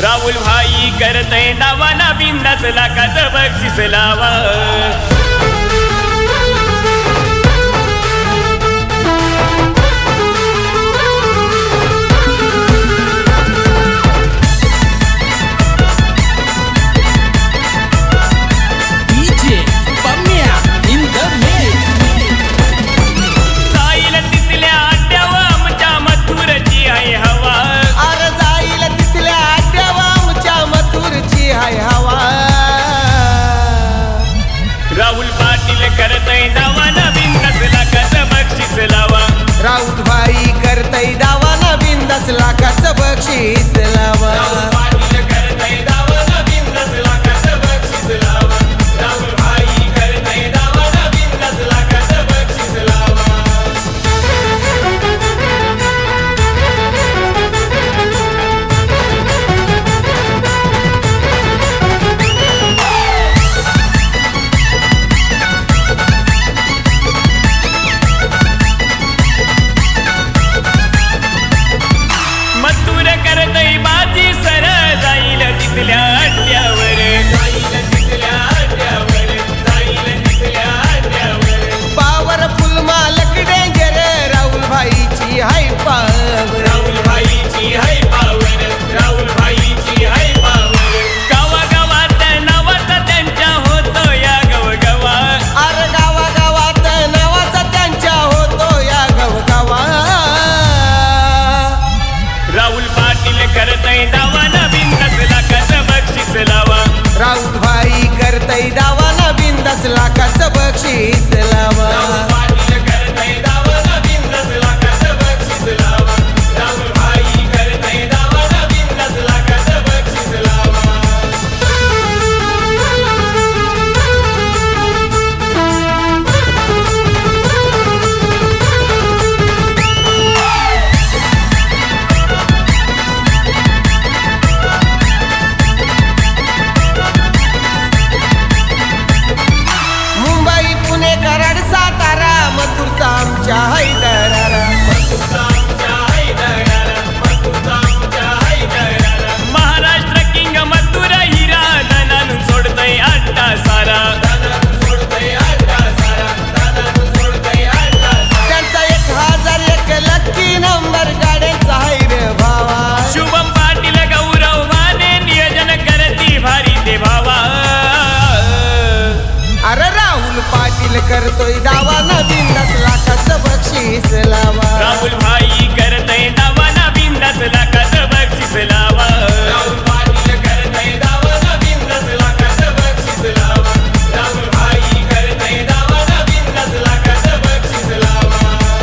राहुल भाई करतय दावाना बिंदास लाखाचं बक्षीस लावा। राहुल पाटील करतय दावाना बिंदास लाखाचं बक्षीस लावा। राहुल भाई करतय दावाना बिंदास लाखाचं बक्षीस लावा। राहुल पाटील करतय दावाना बिंदास लाखाचं बक्षीस लावा। राहुल भाई करतय दावाना बिंदास लाखाचं बक्षीस लावा। करतय बाजी सर जाईल तिथल्या अड्ड्यावर, जाईल तिथल्या अड्ड्यावर, जाईल तिथल्या अड्ड्यावर। पॉवरफुल मालक डेंजर राहुल भाईची हाय पावर। राहुल भाईची हाय पावर, राहुल भाईची हाय पावर। गावागावात नावाचा त्यांच्या होतो या गवगवा। अरे गावागावात नावाचा त्यांच्या होतो या गवगवा। राहुल पाटील करतय दावाना बिंदास लाखाचं बक्षीस लावा। राहुल भाई करतय दावाना बिंदास लाखाचं बक्षीस लावा। राहुल पाटील करतय दावाना बिंदास लाखाचं बक्षीस लावा। राहुल भाई करतय दावाना बिंदास लाखाचं बक्षीस लावा। कराड सातारा मथुरचा आमच्या हैदरारा, मथुरचा आमच्या हैदरारा, मथुरचा आमच्या हैदरारा। महाराष्ट्र किंग मथुर हिरा धनानु सोडतय अड्डा सारा, धनानु सोडतय अड्डा सारा, धनानु सोडतय अड्डा सारा। त्यांचा 1001 लक्की नंबर गाड्यांचा है रे भावा। शुभम पाटील गौरव माने नियोजन करती भारी ते भावा। अरे राहुल पाटील करतोय दावाना बिंदास लाखाचं बक्षीस लावा। राहुल भाई करतय दावाना बिंदास लाखाचं बक्षीस लावा। राहुल पाटील करतय दावाना बिंदास लाखाचं बक्षीस लावा। राहुल भाई करतय दावाना बिंदास लाखाचं बक्षीस लावा।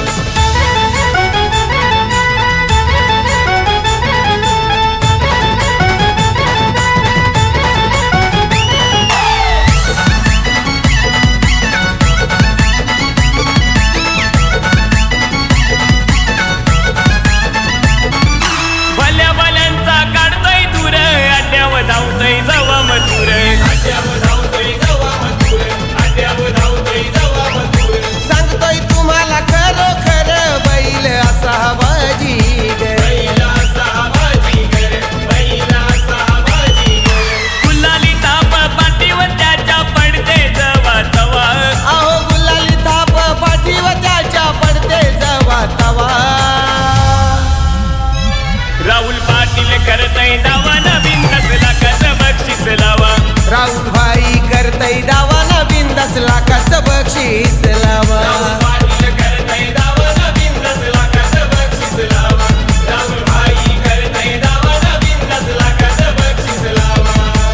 धावतय जावा मथुर, अड्ड्यावर धावतय जावा मथुर, अड्ड्यावर धावतय जावा मथुर। सांगतोय तुम्हाला खरोखर बैल असा बाजीगर, बैल असा बाजीगर, बैल असा बाजीगर। गुलाली ताप पाठीवर त्याच्या पडते जवा तवा। अहो गुलाली ताप पाठीवर त्याच्या पडते जवा तवा। राहुल पाटील करतय दावाना बिंदास लाखाचं बक्षीस लावा। राहुल भाई करतय दावाना बिंदास लाखाचं बक्षीस लावा। राहुल पाटील करतय दावाना बिंदास लाखाचं बक्षीस लावा। राहुल भाई करतय दावाना बिंदास लाखाचं बक्षीस लावा।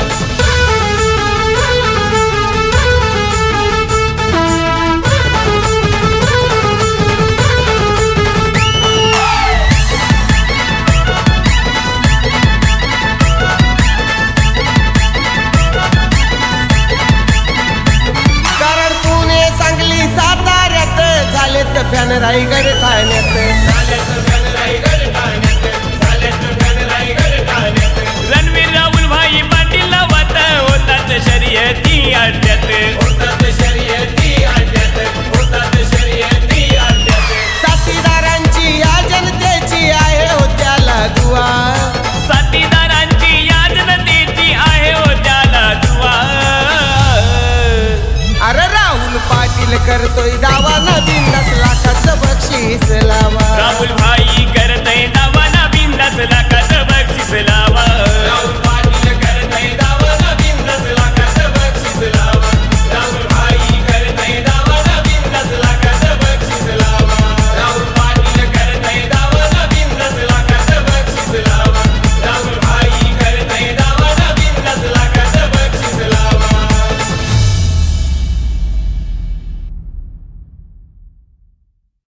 फॅन रायगड ठाण्यात, रणवीर राहुल भाई पाटील वात होतात शर्यती अड्ड्यात, होतात शर्यती अड्ड्यात, होतात